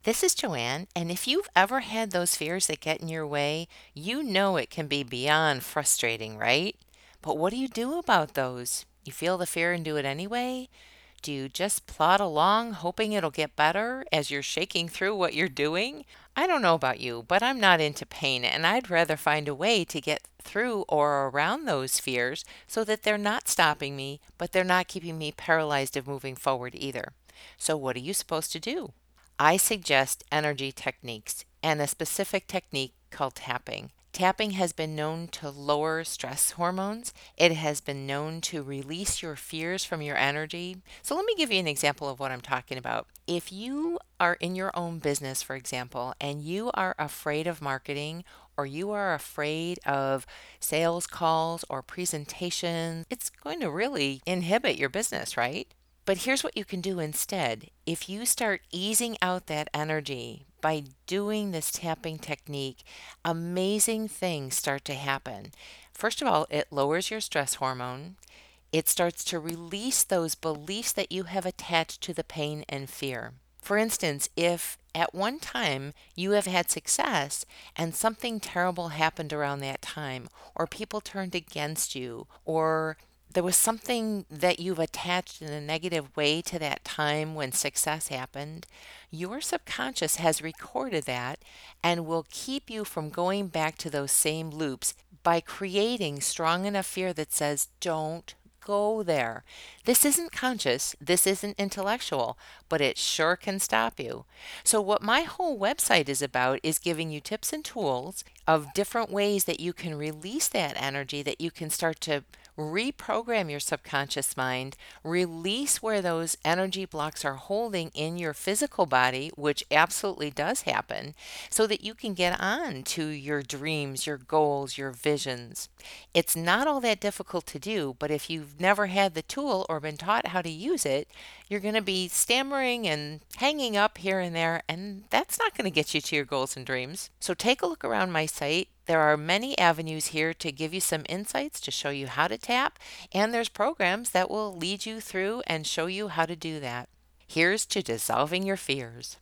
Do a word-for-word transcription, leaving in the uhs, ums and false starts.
This is Joanne, and if you've ever had those fears that get in your way, you know it can be beyond frustrating, right? But what do you do about those? You feel the fear and do it anyway? Do you just plod along hoping it'll get better as you're shaking through what you're doing? I don't know about you, but I'm not into pain, and I'd rather find a way to get through or around those fears so that they're not stopping me, but they're not keeping me paralyzed of moving forward either. So, what are you supposed to do? I suggest energy techniques and a specific technique called tapping. Tapping has been known to lower stress hormones. It has been known to release your fears from your energy. So, let me give you an example of what I'm talking about. If you are in your own business, for example, and you are afraid of marketing or you are afraid of sales calls or presentations, it's going to really inhibit your business, right? But here's what you can do instead. If you start easing out that energy by doing this tapping technique, amazing things start to happen. First of all, it lowers your stress hormone. It starts to release those beliefs that you have attached to the pain and fear. For instance, if at one time you have had success and something terrible happened around that time, or people turned against you, or there was something that you've attached in a negative way to that time when success happened, your subconscious has recorded that and will keep you from going back to those same loops by creating strong enough fear that says, don't go there. This isn't conscious, this isn't intellectual, but it sure can stop you. So, what my whole website is about is giving you tips and tools of different ways that you can release that energy, that you can start to reprogram your subconscious mind, release where those energy blocks are holding in your physical body, which absolutely does happen, so that you can get on to your dreams, your goals, your visions. It's not all that difficult to do, but if you've never had the tool or been taught how to use it, you're going to be stammering and hanging up here and there, and that's not going to get you to your goals and dreams. So take a look around my site. There are many avenues here to give you some insights to show you how to tap, and there's programs that will lead you through and show you how to do that. Here's to dissolving your fears.